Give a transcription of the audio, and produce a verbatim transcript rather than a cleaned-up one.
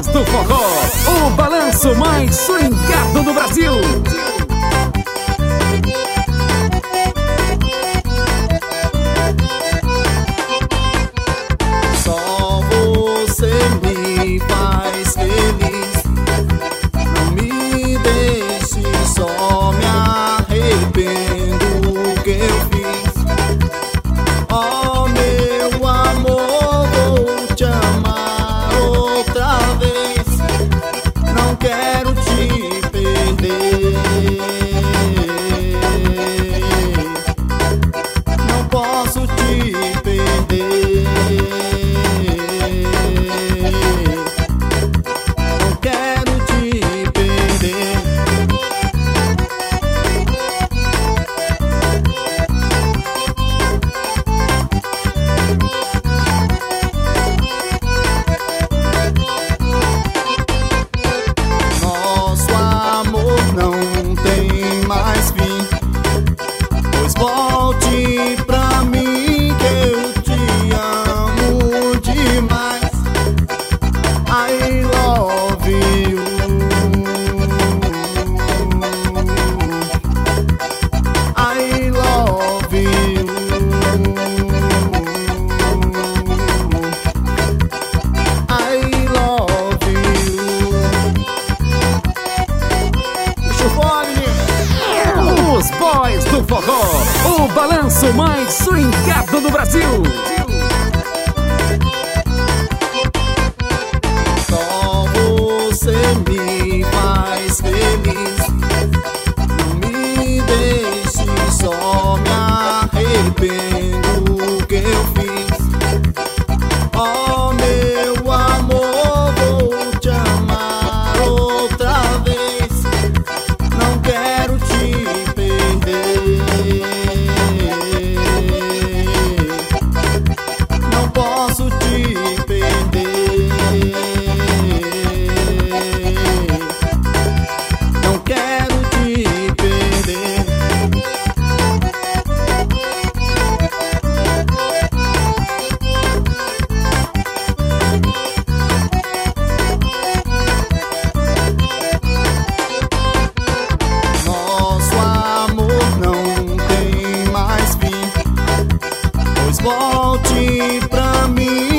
boys do forró, o balanço mais swingado do Brasil. Só você me faz feliz, não me deixe só, me arrependo que eu fiz. Oh meu amor, vou te amar outra vez, não quero te perder, não posso te perder, não quero te perder. Nosso amor não tem mais fim, pois volte pra mim que eu te amo demais. I love you, I love you, I love you. Puxa o fone. Os boys do forró, o balanço mais swingado do Brasil. Só você me faz feliz, não me deixe só, me arrependo que eu fiz. Oh meu amor, vou te amar outra vez, não quero te perder, não posso te perder, não quero te perder. Nosso amor não tem mais fim, pois volte pra mim